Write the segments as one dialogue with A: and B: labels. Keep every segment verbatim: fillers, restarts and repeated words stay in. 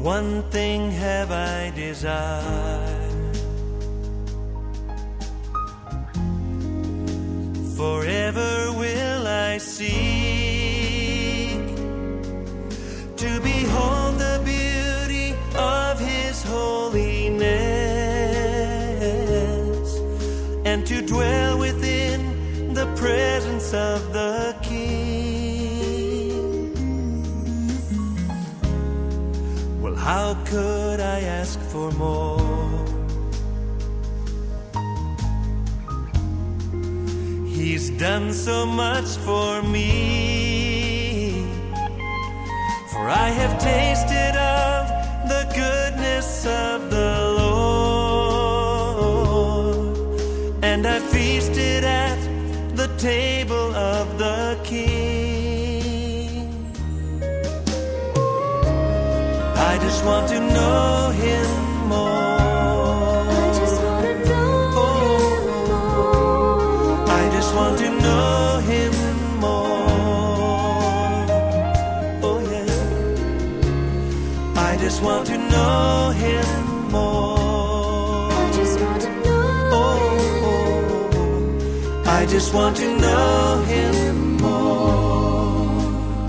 A: one thing have I desired, forever will I seek, to behold the beauty of His holiness, and to dwell within the presence of the King. Well, how could I ask for more? He's done so much for me, for I have tasted of the goodness of the Lord, and I feasted at the table of the King. I just want to know Him more. Want to know Him more. Oh yeah, I just want to know Him more. I just want to know oh, I just want to know Him more.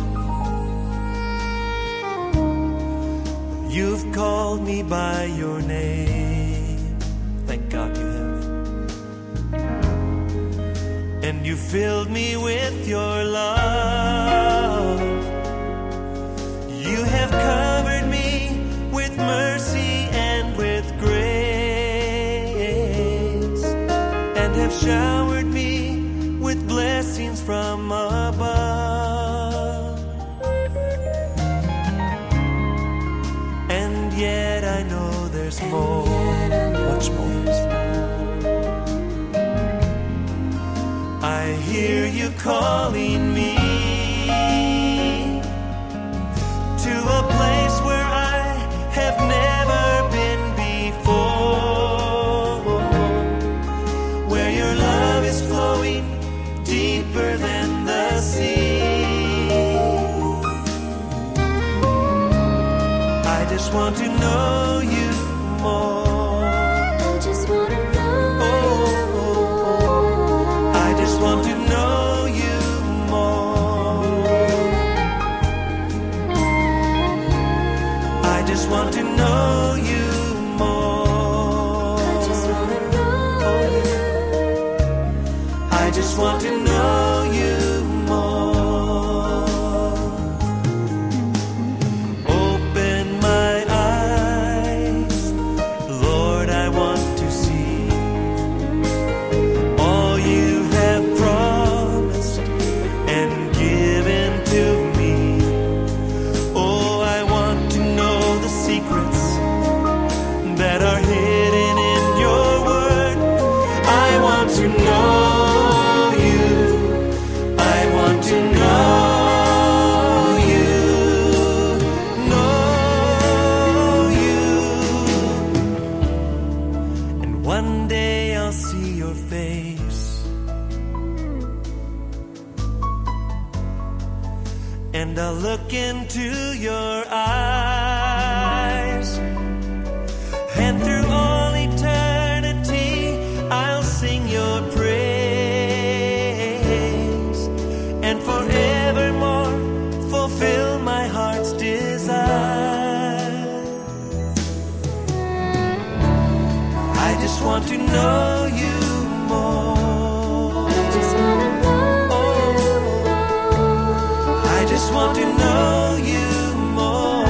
A: You've called me by your name. Thank God you have. And you filled me with your love. You have covered me with mercy and with grace, and have showered me with blessings from above. And yet I know there's more, much more. I hear you calling me to a place where I have never been before, where your love is flowing deeper than the sea. I just want to know you more. Want to know you more. I just want to know you more. I just want to know you. I just want to know you more. Open my eyes, Lord, I want to see all you that are hidden in your word. I want to know you. I want to know you. Know you. And one day I'll see your face, and I'll look into your eyes, and through all eternity I'll sing your praise, and forevermore fulfill my heart's desire. I just want to know you more. I just want to know you more. I just want to know you more.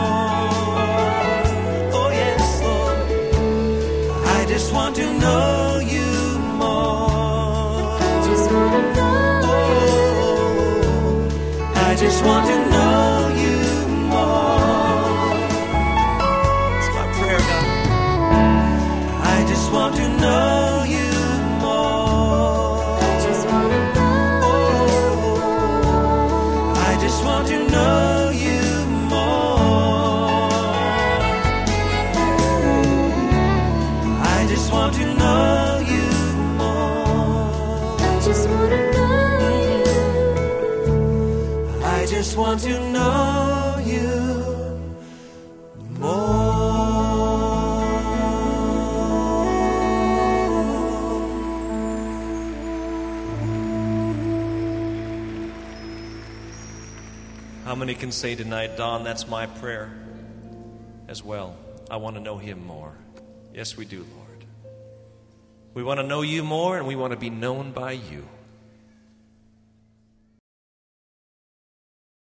A: I just want to know you more. I just want to know oh, I just want to know you more. It's my prayer, God. I just want to know you more. I just want to know oh, I just want to know you more. I just want to know you more. I just want to know you. I just want to know you more.
B: How many can say tonight, Don, that's my prayer as well? I want to know him more. Yes, we do, Lord. We want to know you more, and we want to be known by you.